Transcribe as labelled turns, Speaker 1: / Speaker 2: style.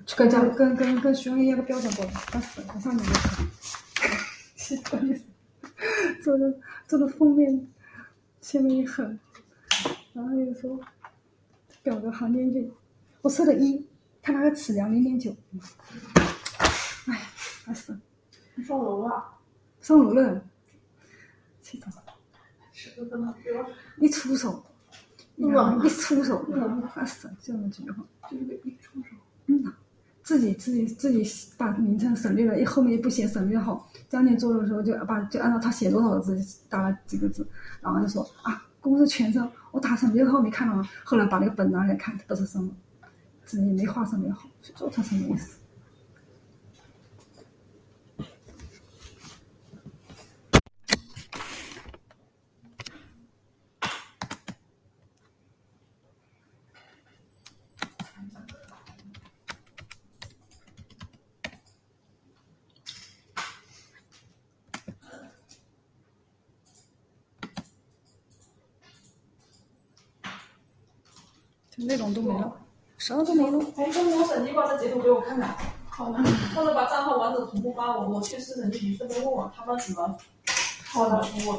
Speaker 1: 跟徐文一样个标准过的，把粉在上面就可以。关键做的封面前面一横，然后又说表格行间距，我测的1，他那个尺量0.9，哎，烦死了。
Speaker 2: 你上楼了？
Speaker 1: 上楼了，气死了！
Speaker 2: 是个真的不要
Speaker 1: 一出手，一出手，烦死了！这种情况，
Speaker 2: 就是一出手。
Speaker 1: 自己把名称省略了，后面也不写省略号。当年做的时候就按照他写多少个字打了几个字，然后就说啊，公司全称，我打省略号没看到吗？后来把那个本拿来看，不是什么，自己没画省略号，说他什么意思？内容都没了，啥都没了。
Speaker 2: 从中国审计把这截图给我看看。好的，或者把账号完整同步发我去市审计局顺便问问他们怎么好的服务。